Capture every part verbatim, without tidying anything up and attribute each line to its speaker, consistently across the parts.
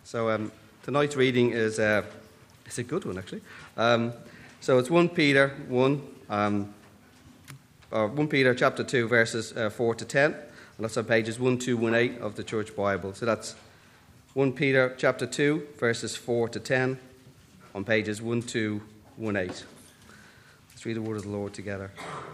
Speaker 1: So um, tonight's reading is uh, it's a good one, actually. Um, so it's First Peter one, um, or First Peter chapter two, verses uh, four to ten, and that's on pages one two one eight of the Church Bible. So that's First Peter chapter two, verses four to ten, on pages one two one eight. Let's read the word of the Lord together.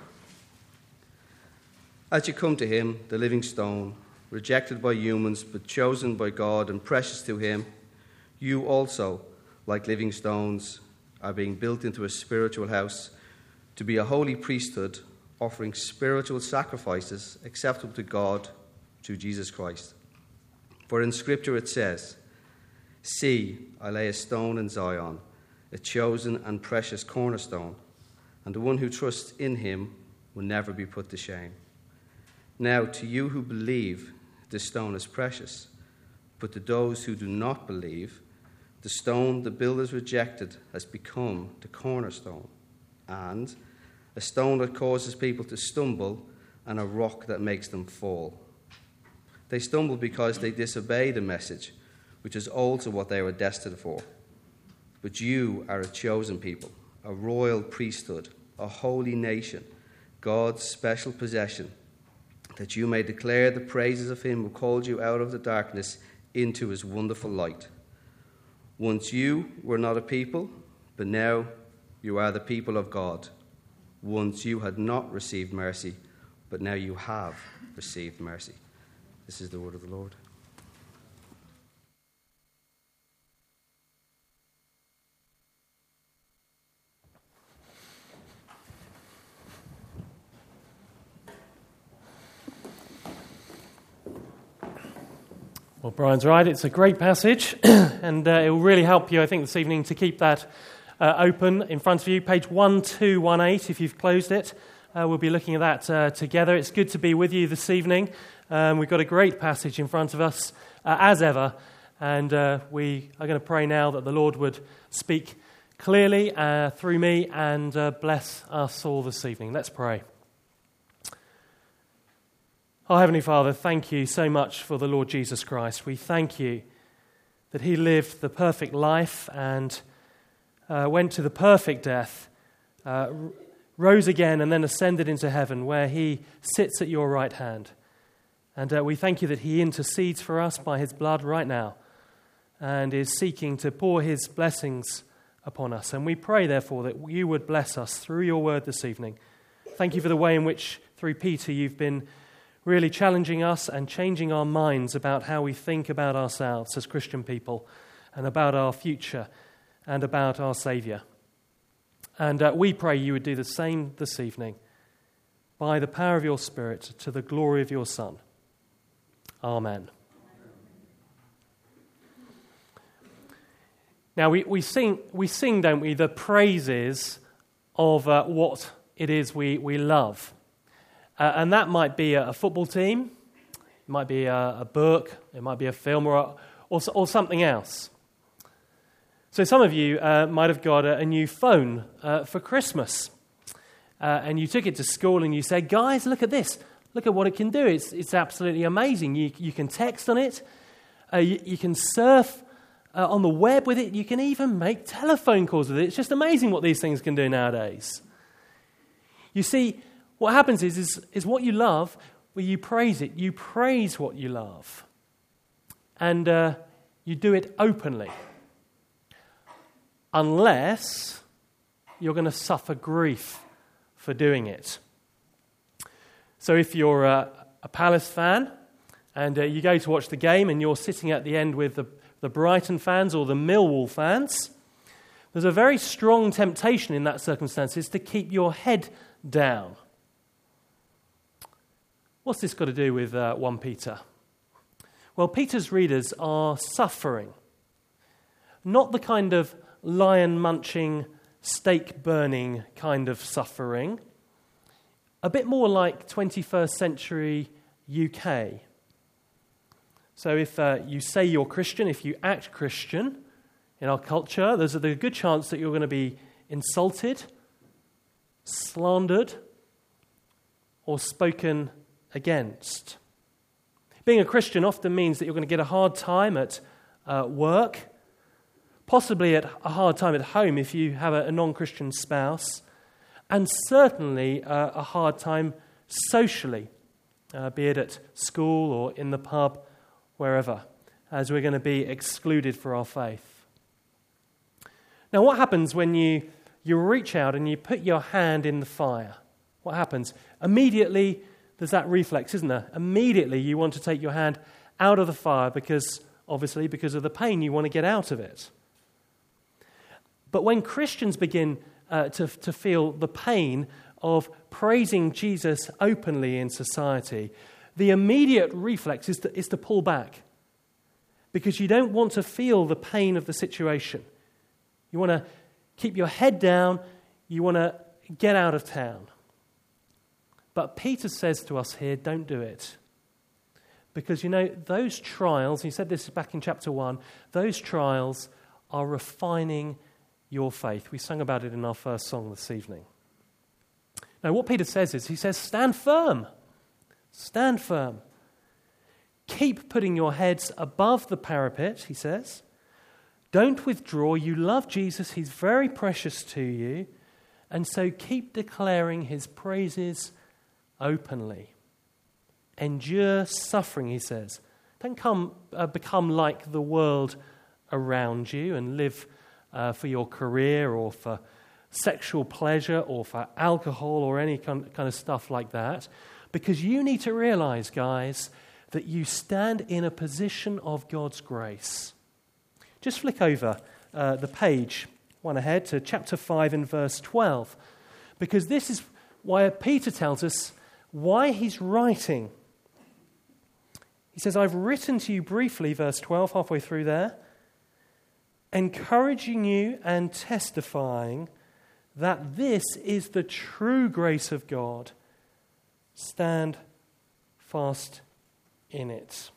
Speaker 1: As you come to him, the living stone, rejected by humans, but chosen by God and precious to him, you also, like living stones, are being built into a spiritual house to be a holy priesthood, offering spiritual sacrifices acceptable to God through Jesus Christ. For in Scripture it says, "See, I lay a stone in Zion, a chosen and precious cornerstone, and the one who trusts in him will never be put to shame." Now, to you who believe, this stone is precious, but to those who do not believe, the stone the builders rejected has become the cornerstone, and a stone that causes people to stumble, and a rock that makes them fall. They stumble because they disobey the message, which is also what they were destined for. But you are a chosen people, a royal priesthood, a holy nation, God's special possession, that you may declare the praises of him who called you out of the darkness into his wonderful light. Once you were not a people, but now you are the people of God. Once you had not received mercy, but now you have received mercy. This is the word of the Lord.
Speaker 2: Well, Brian's right. It's a great passage, and uh, it will really help you, I think, this evening to keep that uh, open in front of you. Page one two one eight, if you've closed it. Uh, we'll be looking at that uh, together. It's good to be with you this evening. Um, we've got a great passage in front of us, uh, as ever, and uh, we are going to pray now that the Lord would speak clearly uh, through me and uh, bless us all this evening. Let's pray. Our Heavenly Father, thank you so much for the Lord Jesus Christ. We thank you that he lived the perfect life and uh, went to the perfect death, uh, rose again and then ascended into heaven where he sits at your right hand. And uh, we thank you that he intercedes for us by his blood right now and is seeking to pour his blessings upon us. And we pray, therefore, that you would bless us through your word this evening. Thank you for the way in which, through Peter, you've been really challenging us and changing our minds about how we think about ourselves as Christian people and about our future and about our Saviour. And uh, we pray you would do the same this evening by the power of your Spirit to the glory of your Son. Amen. Now we, we sing, we sing, don't we, the praises of uh, what it is we, we love. Uh, and that might be a, a football team, it might be a, a book, it might be a film, or, or, or something else. So some of you uh, might have got a, a new phone uh, for Christmas. Uh, and you took it to school and you said, "Guys, look at this. Look at what it can do. It's it's absolutely amazing. You, you can text on it. Uh, you, you can surf uh, on the web with it. You can even make telephone calls with it. It's just amazing what these things can do nowadays." You see, what happens is, is, is what you love, well, you praise it. You praise what you love. And uh, you do it openly. Unless you're going to suffer grief for doing it. So if you're a, a Palace fan and uh, you go to watch the game and you're sitting at the end with the, the Brighton fans or the Millwall fans, there's a very strong temptation in that circumstances to keep your head down. What's this got to do with uh, First Peter? Well, Peter's readers are suffering. Not the kind of lion-munching, steak-burning kind of suffering. A bit more like twenty-first century U K. So if uh, you say you're Christian, if you act Christian in our culture, there's a good chance that you're going to be insulted, slandered, or spoken against. Being a Christian often means that you're going to get a hard time at uh, work, possibly at a hard time at home if you have a, a non-Christian spouse, and certainly uh, a hard time socially, uh, be it at school or in the pub, wherever, as we're going to be excluded for our faith. Now, what happens when you, you reach out and you put your hand in the fire? What happens? Immediately, there's that reflex, isn't there? Immediately, you want to take your hand out of the fire because, obviously, because of the pain, you want to get out of it. But when Christians begin uh, to, to feel the pain of praising Jesus openly in society, the immediate reflex is to, is to pull back because you don't want to feel the pain of the situation. You want to keep your head down. You want to get out of town. But Peter says to us here, don't do it. Because, you know, those trials, he said this back in chapter one, those trials are refining your faith. We sang about it in our first song this evening. Now, what Peter says is, he says, stand firm. Stand firm. Keep putting your heads above the parapet, he says. Don't withdraw. You love Jesus. He's very precious to you. And so keep declaring his praises openly. Endure suffering, he says. Don't come, uh, become like the world around you and live uh, for your career or for sexual pleasure or for alcohol or any kind of stuff like that. Because you need to realize, guys, that you stand in a position of God's grace. Just flick over uh, the page, one ahead, to chapter five and verse twelve. Because this is why Peter tells us why he's writing. He says, I've written to you briefly, verse twelve, halfway through there, encouraging you and testifying that this is the true grace of God. Stand fast in it.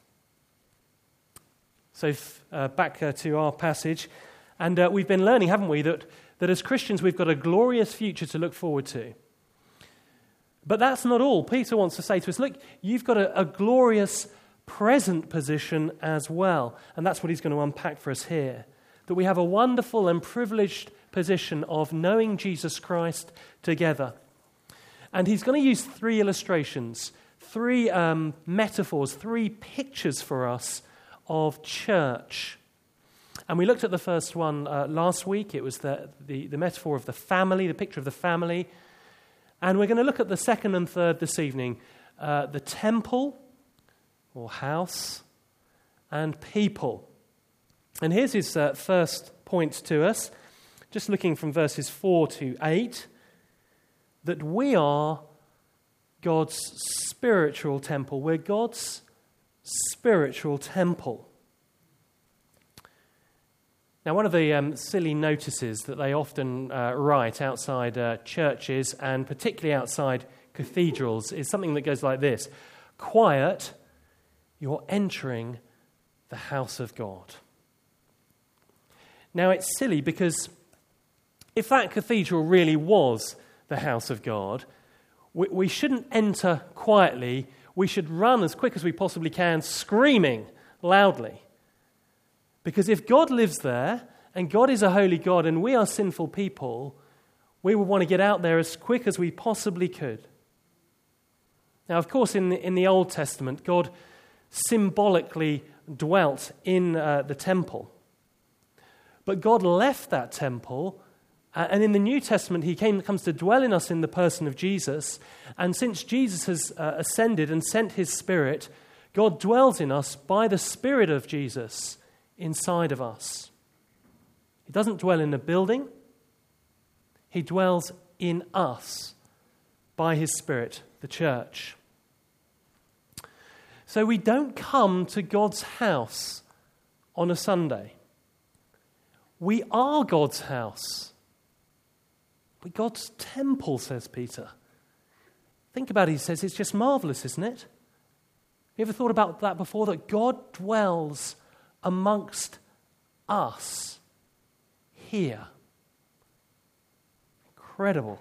Speaker 2: So uh, back uh, to our passage. And uh, we've been learning, haven't we, that, that as Christians we've got a glorious future to look forward to. But that's not all. Peter wants to say to us, look, you've got a, a glorious present position as well. And that's what he's going to unpack for us here. That we have a wonderful and privileged position of knowing Jesus Christ together. And he's going to use three illustrations, three um, metaphors, three pictures for us of church. And we looked at the first one uh, last week. It was the, the, the metaphor of the family, the picture of the family. And we're going to look at the second and third this evening, uh, the temple or house and people. And here's his uh, first point to us, just looking from verses four to eight, that we are God's spiritual temple. We're God's spiritual temple. Now, one of the um, silly notices that they often uh, write outside uh, churches and particularly outside cathedrals is something that goes like this: quiet, you're entering the house of God. Now, it's silly because if that cathedral really was the house of God, we, we shouldn't enter quietly. We should run as quick as we possibly can, screaming loudly. Because if God lives there, and God is a holy God, and we are sinful people, we would want to get out there as quick as we possibly could. Now, of course, in the, in the Old Testament, God symbolically dwelt in uh, the temple. But God left that temple, uh, and in the New Testament, he came, comes to dwell in us in the person of Jesus. And since Jesus has uh, ascended and sent his Spirit, God dwells in us by the Spirit of Jesus inside of us. He doesn't dwell in a building. He dwells in us by his Spirit, the church. So we don't come to God's house on a Sunday. We are God's house. We're God's temple, says Peter. Think about it, he says, it's just marvelous, isn't it? You ever thought about that before? That God dwells amongst us here. Incredible.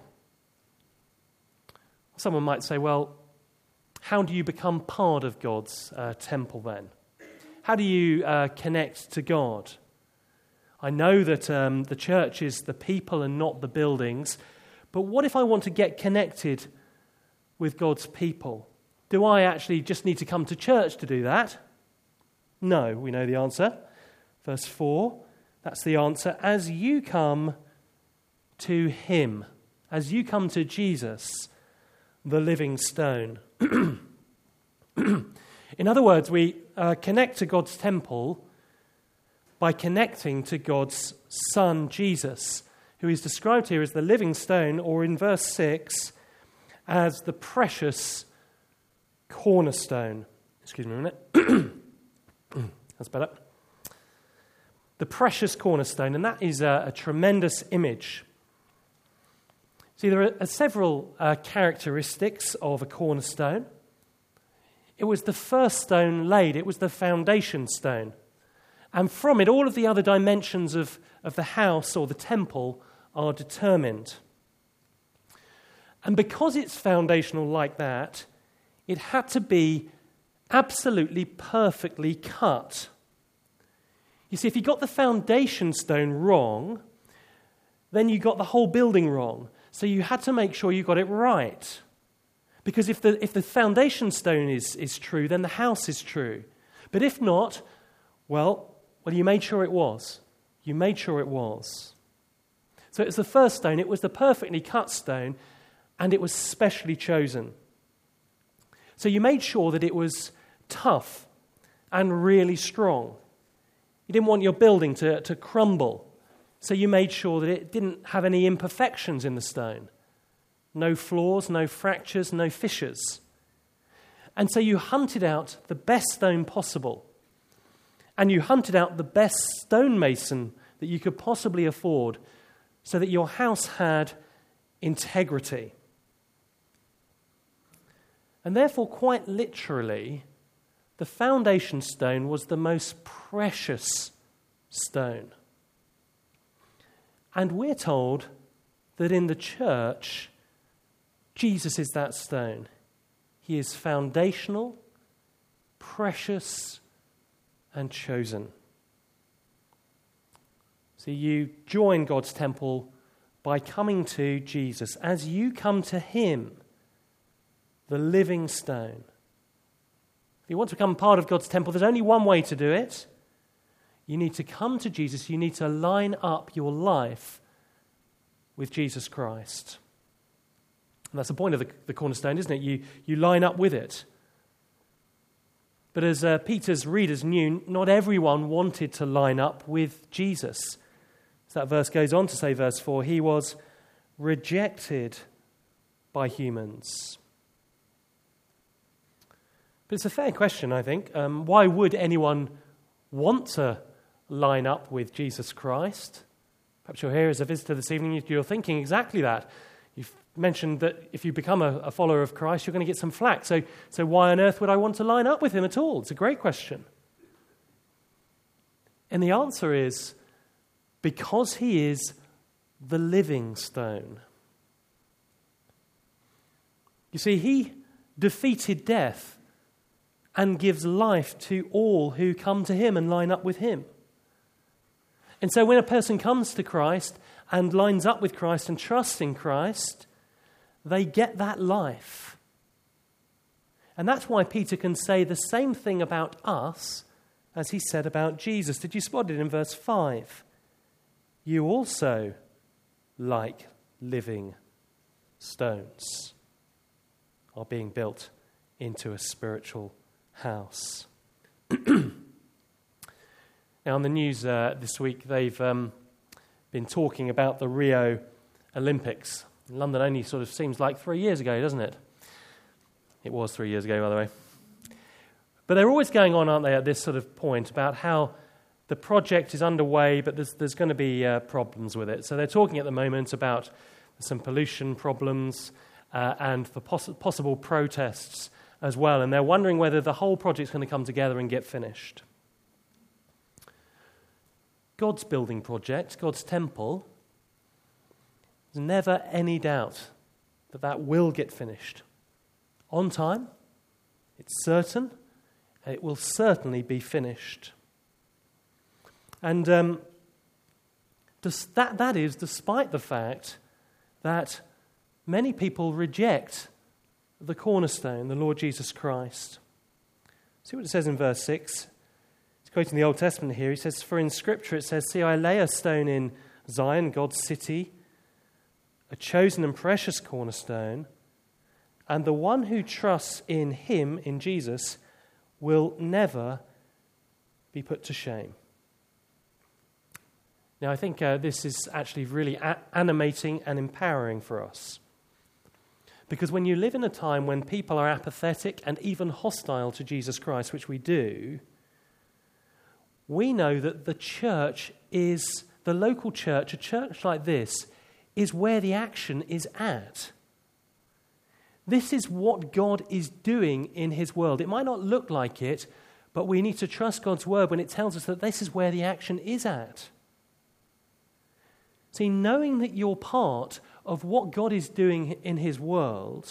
Speaker 2: Someone might say, well, how do you become part of God's uh, temple then? how do you uh, connect to God? I know that um, the church is the people and not the buildings, but what if I want to get connected with God's people? Do I actually just need to come to church to do that? No, we know the answer. Verse four, that's the answer. As you come to him, as you come to Jesus, the living stone. In other words, we uh, connect to God's temple by connecting to God's Son, Jesus, who is described here as the living stone, or in verse six, as the precious cornerstone. Excuse me a minute. That's better. The precious cornerstone, and that is a, a tremendous image. See, there are several uh, characteristics of a cornerstone. It was the first stone laid. It was the foundation stone. And from it, all of the other dimensions of, of the house or the temple are determined. And because it's foundational like that, it had to be absolutely perfectly cut. You see, if you got the foundation stone wrong, then you got the whole building wrong. So you had to make sure you got it right. Because if the if the foundation stone is, is true, then the house is true. But if not, well, well, you made sure it was. You made sure it was. So it was the first stone, it was the perfectly cut stone, and it was specially chosen. So you made sure that it was tough and really strong. You didn't want your building to, to crumble. So you made sure that it didn't have any imperfections in the stone. No flaws, no fractures, no fissures. And so you hunted out the best stone possible. And you hunted out the best stonemason that you could possibly afford so that your house had integrity. And therefore, quite literally, the foundation stone was the most precious stone. And we're told that in the church, Jesus is that stone. He is foundational, precious, and chosen. So you join God's temple by coming to Jesus. As you come to him, the living stone. If you want to become part of God's temple, there's only one way to do it. You need to come to Jesus. You need to line up your life with Jesus Christ. And that's the point of the, the cornerstone, isn't it? You, you line up with it. But as uh, Peter's readers knew, not everyone wanted to line up with Jesus. As that verse goes on to say, verse four, he was rejected by humans. But it's a fair question, I think. Um, why would anyone want to line up with Jesus Christ? Perhaps you're here as a visitor this evening, you're thinking exactly that. You've mentioned that if you become a, a follower of Christ, you're going to get some flack. So, so why on earth would I want to line up with him at all? It's a great question. And the answer is, because he is the living stone. You see, he defeated death and gives life to all who come to him and line up with him. And so when a person comes to Christ and lines up with Christ and trusts in Christ, they get that life. And that's why Peter can say the same thing about us as he said about Jesus. Did you spot it in verse five? You also, like living stones, are being built into a spiritual house. Now, on the news uh, this week, they've um, been talking about the Rio Olympics. London only sort of seems like three years ago, doesn't it? It was three years ago, by the way. But they're always going on, aren't they, at this sort of point about how the project is underway, but there's, there's going to be uh, problems with it. So they're talking at the moment about some pollution problems uh, and for poss- possible protests as well. And they're wondering whether the whole project's going to come together and get finished. God's building project, God's temple, there's never any doubt that that will get finished. On time, it's certain, It will certainly be finished. And um, that, that is despite the fact that many people reject the cornerstone, the Lord Jesus Christ. See what it says in verse six. It's quoting the Old Testament here. He says, "For in Scripture it says, 'See, I lay a stone in Zion, God's city, a chosen and precious cornerstone, and the one who trusts in him, in Jesus, will never be put to shame.'" Now, I think uh, this is actually really a- animating and empowering for us. Because when you live in a time when people are apathetic and even hostile to Jesus Christ, which we do, we know that the church is, the local church, a church like this, is where the action is at. This is what God is doing in his world. It might not look like it, but we need to trust God's word when it tells us that this is where the action is at. See, knowing that you're part of what God is doing in his world,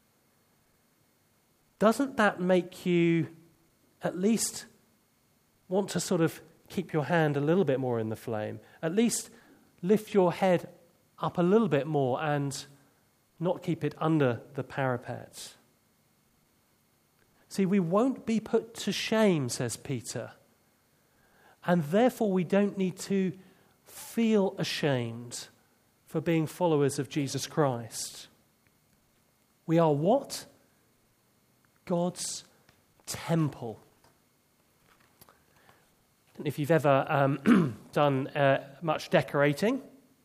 Speaker 2: doesn't that make you at least want to sort of keep your hand a little bit more in the flame? At least lift your head up a little bit more and not keep it under the parapet. See, we won't be put to shame, says Peter, and therefore we don't need to feel ashamed for being followers of Jesus Christ. We are what? God's temple. I don't know if you've ever um, done uh, much decorating.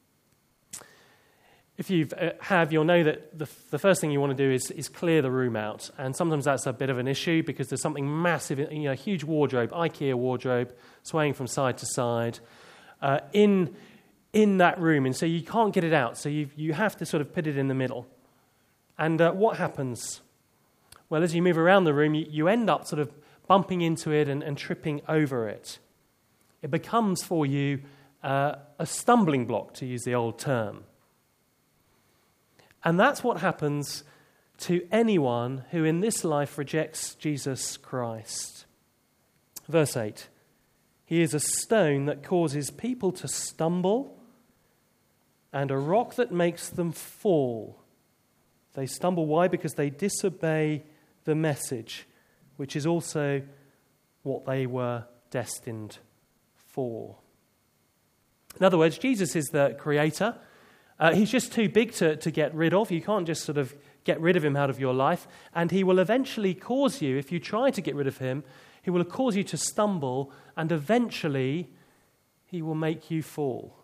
Speaker 2: If you uh, have, you'll know that the, the first thing you want to do is, is clear the room out. And sometimes that's a bit of an issue because there's something massive, you know, a huge wardrobe, IKEA wardrobe, swaying from side to side, uh, in in that room. And so you can't get it out. So you you have to sort of put it in the middle. And uh, what happens? Well, as you move around the room, you, you end up sort of bumping into it and, and tripping over it. It becomes for you uh, a stumbling block, to use the old term. And that's what happens to anyone who in this life rejects Jesus Christ. Verse eight, he is a stone that causes people to stumble and a rock that makes them fall. They stumble, why? Because they disobey the message, which is also what they were destined for. In other words, Jesus is the creator. Uh, he's just too big to, to get rid of. You can't just sort of get rid of him out of your life. And he will eventually cause you, if you try to get rid of him, he will cause you to stumble, and eventually he will make you fall.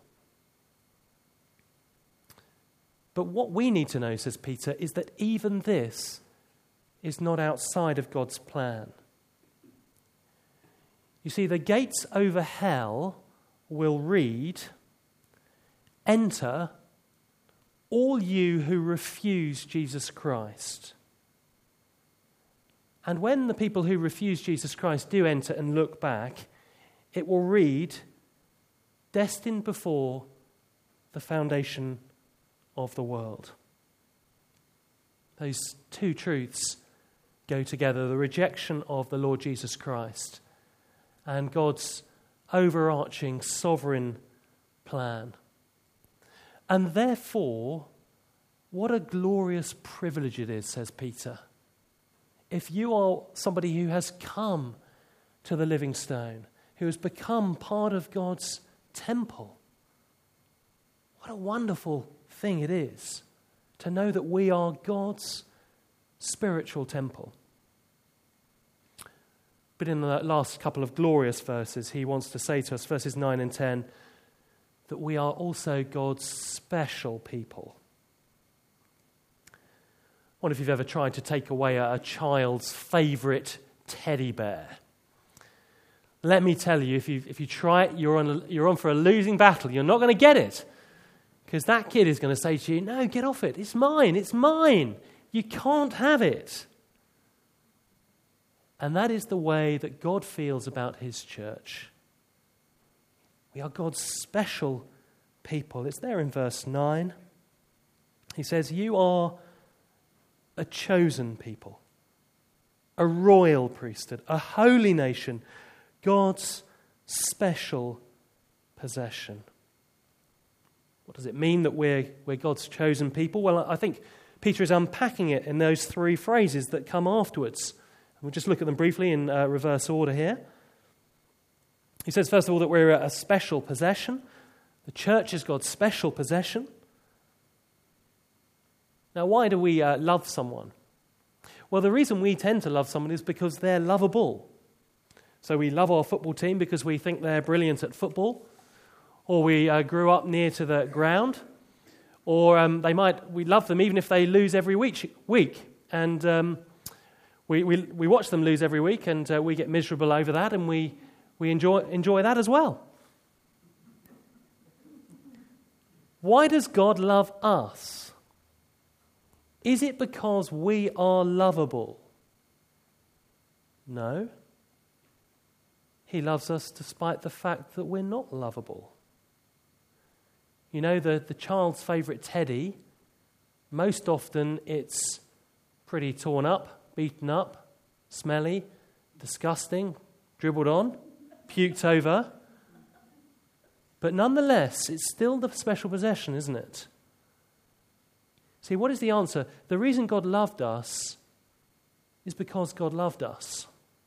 Speaker 2: But what we need to know, says Peter, is that even this is not outside of God's plan. You see, the gates over hell will read, "Enter all you who refuse Jesus Christ." And when the people who refuse Jesus Christ do enter and look back, it will read, "Destined before the foundation of the world." Those two truths go together, the rejection of the Lord Jesus Christ and God's overarching sovereign plan. And therefore, what a glorious privilege it is, says Peter. If you are somebody who has come to the living stone, who has become part of God's temple, what a wonderful thing it is to know that we are God's spiritual temple. But in the last couple of glorious verses, he wants to say to us, verses nine and ten, that we are also God's special people. I wonder if you've ever tried to take away a, a child's favourite teddy bear. Let me tell you, if you if you try it, you're on a, you're on for a losing battle. You're not going to get it. Because that kid is going to say to you, "No, get off it. It's mine. It's mine. You can't have it." And that is the way that God feels about his church. We are God's special people. It's there in verse nine. He says, "You are a chosen people, a royal priesthood, a holy nation, God's special possession. What does it mean that we're, we're God's chosen people? Well, I think Peter is unpacking it in those three phrases that come afterwards. We'll just look at them briefly in uh, reverse order here. He says, first of all, that we're a special possession. The church is God's special possession. Now, why do we uh, love someone? Well, the reason we tend to love someone is because they're lovable. So we love our football team because we think they're brilliant at football, or we uh, grew up near to the ground, or um, they might we love them even if they lose every week. week. And um, we, we we watch them lose every week, and uh, we get miserable over that, and we we enjoy enjoy that as well. Why does God love us? Is it because we are lovable? No. He loves us despite the fact that we're not lovable. You know, the, the child's favourite teddy, most often it's pretty torn up, beaten up, smelly, disgusting, dribbled on, puked over. But nonetheless, it's still the special possession, isn't it? See, what is the answer? The reason God loved us is because God loved us.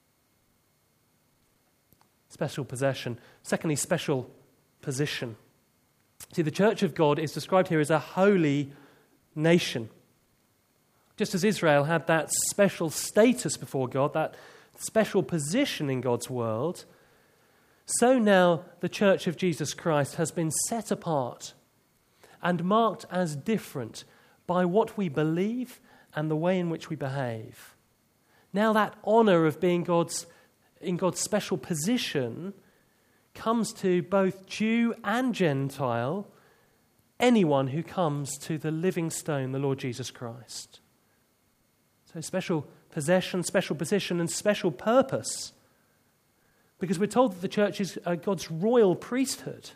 Speaker 2: Special possession. Secondly, special position. See, the church of God is described here as a holy nation. Just as Israel had that special status before God, that special position in God's world, so now the church of Jesus Christ has been set apart and marked as different by what we believe and the way in which we behave. Now that honor of being God's in God's special position comes to both Jew and Gentile, anyone who comes to the living stone, the Lord Jesus Christ. So special possession, special position, and special purpose. Because we're told that the church is uh, God's royal priesthood.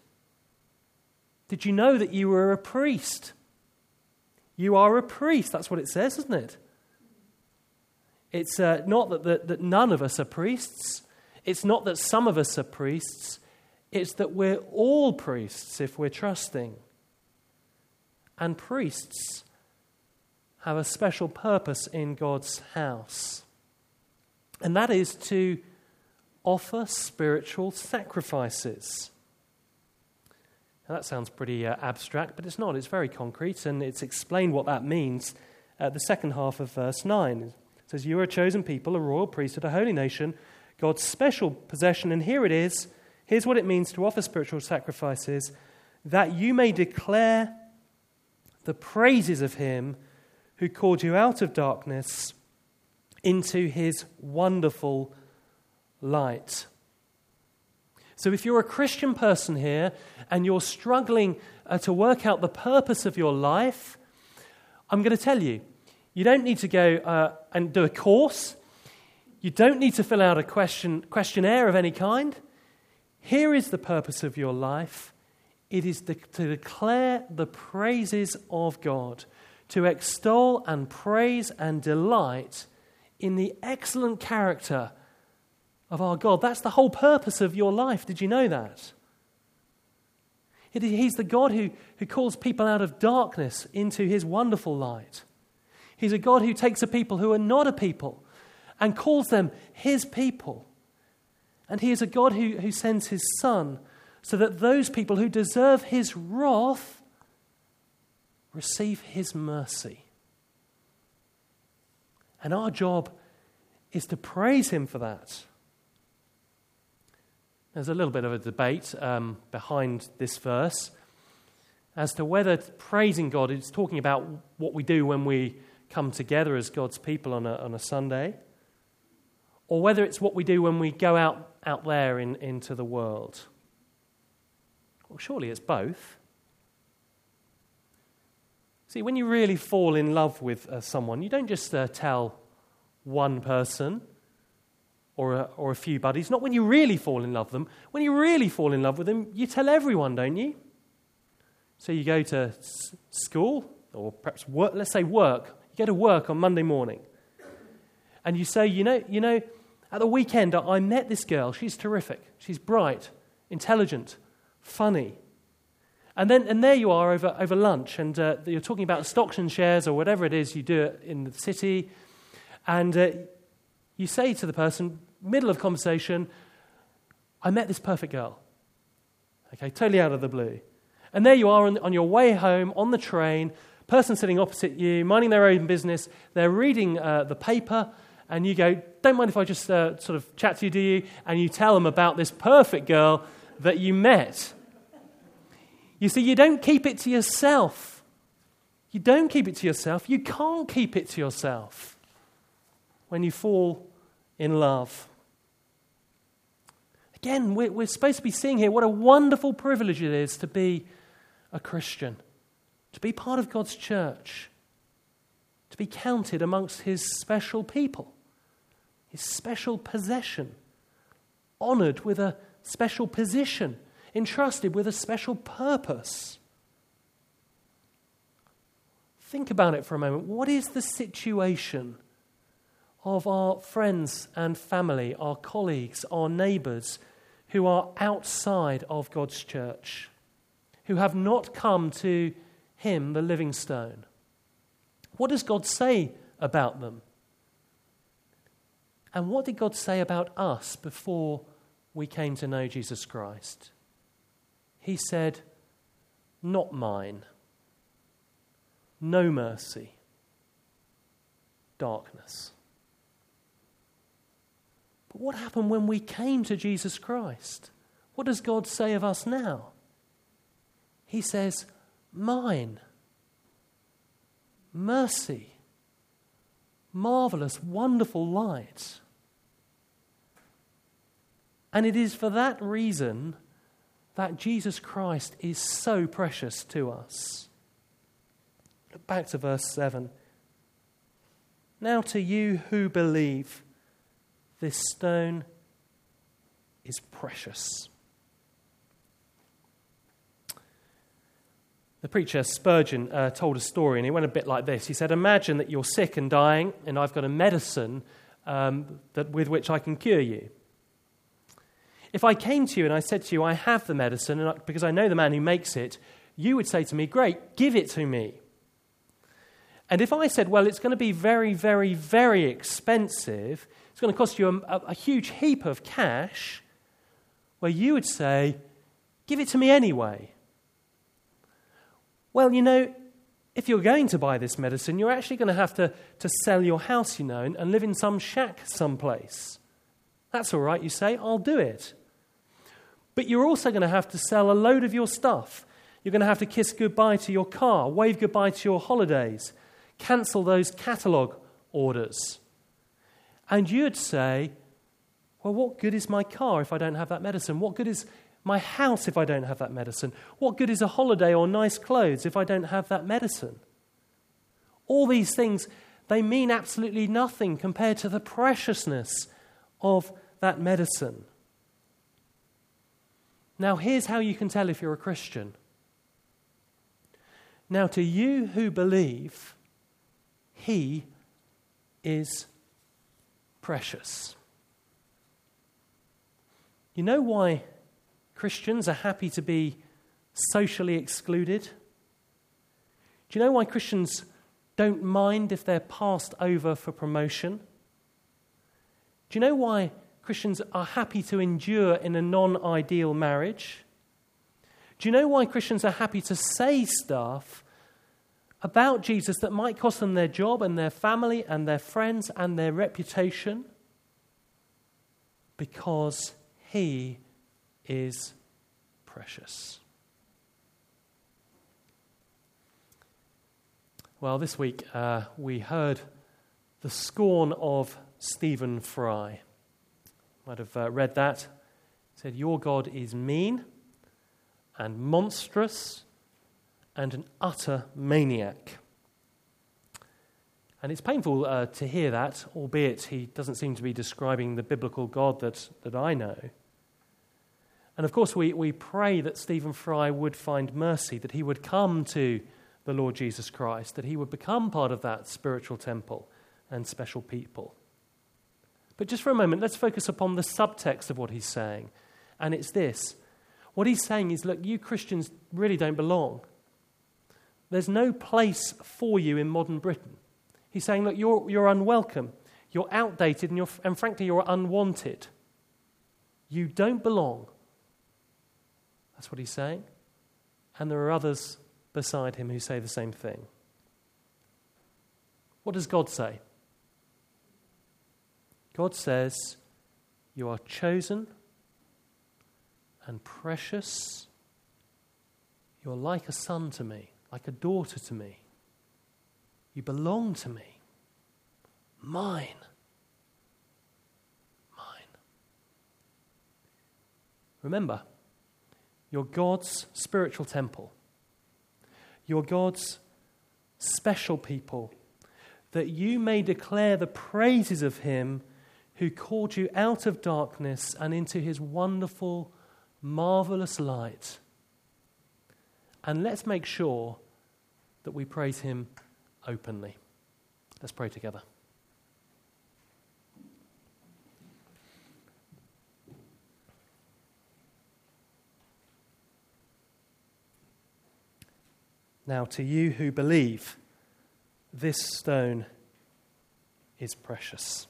Speaker 2: Did you know that you were a priest? You are a priest, that's what it says, isn't it? It's uh, not that, that, that none of us are priests. It's not that some of us are priests. It's that we're all priests if we're trusting. And priests have a special purpose in God's house. And that is to offer spiritual sacrifices. Now that sounds pretty uh, abstract, but it's not. It's very concrete, and it's explained what that means at the second half of verse nine. It says, you are a chosen people, a royal priesthood, a holy nation, God's special possession. And here it is. Here's what it means to offer spiritual sacrifices, that you may declare the praises of him who called you out of darkness into his wonderful light. So if you're a Christian person here and you're struggling uh, to work out the purpose of your life, I'm going to tell you, you don't need to go uh, and do a course. You don't need to fill out a question questionnaire of any kind. Here is the purpose of your life. It is de- to declare the praises of God, to extol and praise and delight in the excellent character of our God. That's the whole purpose of your life. Did you know that? It, he's the God who, who calls people out of darkness into his wonderful light. He's a God who takes a people who are not a people and calls them his people. And he is a God who, who sends his Son so that those people who deserve his wrath receive his mercy. And our job is to praise him for that. There's a little bit of a debate um, behind this verse as to whether praising God is talking about what we do when we come together as God's people on a, on a Sunday, or whether it's what we do when we go out, out there in, into the world. Well, surely it's both. See, when you really fall in love with uh, someone, you don't just uh, tell one person or a, or a few buddies. Not when you really fall in love with them. When you really fall in love with them, you tell everyone, don't you? So you go to s- school, or perhaps work, let's say work. You go to work on Monday morning. And you say, you know, you know, at the weekend I met this girl. She's terrific. She's bright, intelligent, funny. And then, and there you are over, over lunch, and uh, you're talking about stocks and shares or whatever it is you do it in the city, and uh, you say to the person, middle of conversation, I met this perfect girl. Okay, totally out of the blue. And there you are on, on your way home, on the train, person sitting opposite you, minding their own business, they're reading uh, the paper, and you go, don't mind if I just uh, sort of chat to you, do you? And you tell them about this perfect girl that you met. You see, you don't keep it to yourself. You don't keep it to yourself. You can't keep it to yourself when you fall in love. Again, we're, we're supposed to be seeing here what a wonderful privilege it is to be a Christian, to be part of God's church, to be counted amongst His special people, His special possession, honored with a special position, entrusted with a special purpose. Think about it for a moment. What is the situation of our friends and family, our colleagues, our neighbours who are outside of God's church, who have not come to Him, the living stone? What does God say about them? And what did God say about us before we came to know Jesus Christ? He said, not mine, no mercy, darkness. But what happened when we came to Jesus Christ? What does God say of us now? He says, mine, mercy, marvelous, wonderful light. And it is for that reason that Jesus Christ is so precious to us. Look back to verse seven. Now to you who believe, this stone is precious. The preacher Spurgeon uh, told a story, and it went a bit like this. He said, imagine that you're sick and dying, and I've got a medicine um, that with which I can cure you. If I came to you and I said to you, I have the medicine, and I, because I know the man who makes it, you would say to me, great, give it to me. And if I said, well, it's going to be very, very, very expensive, it's going to cost you a, a huge heap of cash, well, you would say, give it to me anyway. Well, you know, if you're going to buy this medicine, you're actually going to have to, to sell your house, you know, and, and live in some shack someplace. That's all right, you say, I'll do it. But you're also going to have to sell a load of your stuff. You're going to have to kiss goodbye to your car, wave goodbye to your holidays, cancel those catalogue orders. And you'd say, well, what good is my car if I don't have that medicine? What good is my house if I don't have that medicine? What good is a holiday or nice clothes if I don't have that medicine? All these things, they mean absolutely nothing compared to the preciousness of that medicine. Now, here's how you can tell if you're a Christian. Now, to you who believe, He is precious. You know why Christians are happy to be socially excluded? Do you know why Christians don't mind if they're passed over for promotion? Do you know why Christians are happy to endure in a non-ideal marriage? Do you know why Christians are happy to say stuff about Jesus that might cost them their job and their family and their friends and their reputation? Because He is precious. Well, this week uh, we heard the scorn of Stephen Fry. Might have uh, read that. It said, your God is mean and monstrous and an utter maniac. And it's painful uh, to hear that, albeit he doesn't seem to be describing the biblical God that, that I know. And of course we, we pray that Stephen Fry would find mercy, that he would come to the Lord Jesus Christ, that he would become part of that spiritual temple and special people. But just for a moment, let's focus upon the subtext of what he's saying. And it's this. What he's saying is, look, you Christians really don't belong. There's no place for you in modern Britain. He's saying, look, you're, you're unwelcome. You're outdated, and, you're, and frankly, you're unwanted. You don't belong. That's what he's saying. And there are others beside him who say the same thing. What does God say? God says, you are chosen and precious. You're like a son to me, like a daughter to me. You belong to me. Mine. Mine. Remember, you're God's spiritual temple. You're God's special people, that you may declare the praises of him who called you out of darkness and into his wonderful, marvelous light. And let's make sure that we praise him openly. Let's pray together. Now, to you who believe, this stone is precious.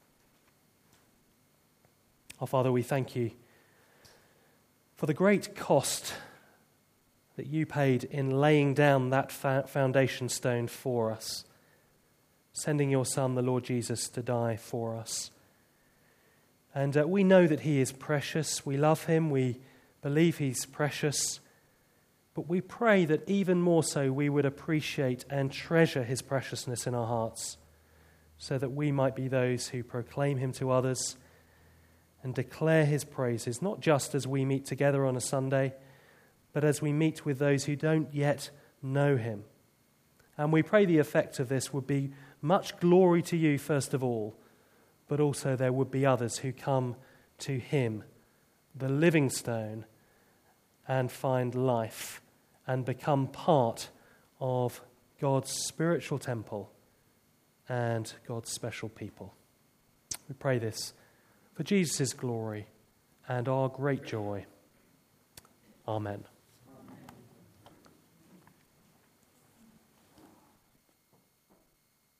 Speaker 2: Our Father, we thank you for the great cost that you paid in laying down that foundation stone for us, sending your Son, the Lord Jesus, to die for us. And uh, we know that he is precious. We love him. We believe he's precious. But we pray that even more so we would appreciate and treasure his preciousness in our hearts, so that we might be those who proclaim him to others and declare his praises, not just as we meet together on a Sunday, but as we meet with those who don't yet know him. And we pray the effect of this would be much glory to you first of all, but also there would be others who come to him, the living stone, and find life and become part of God's spiritual temple and God's special people. We pray this for Jesus' glory and our great joy. Amen.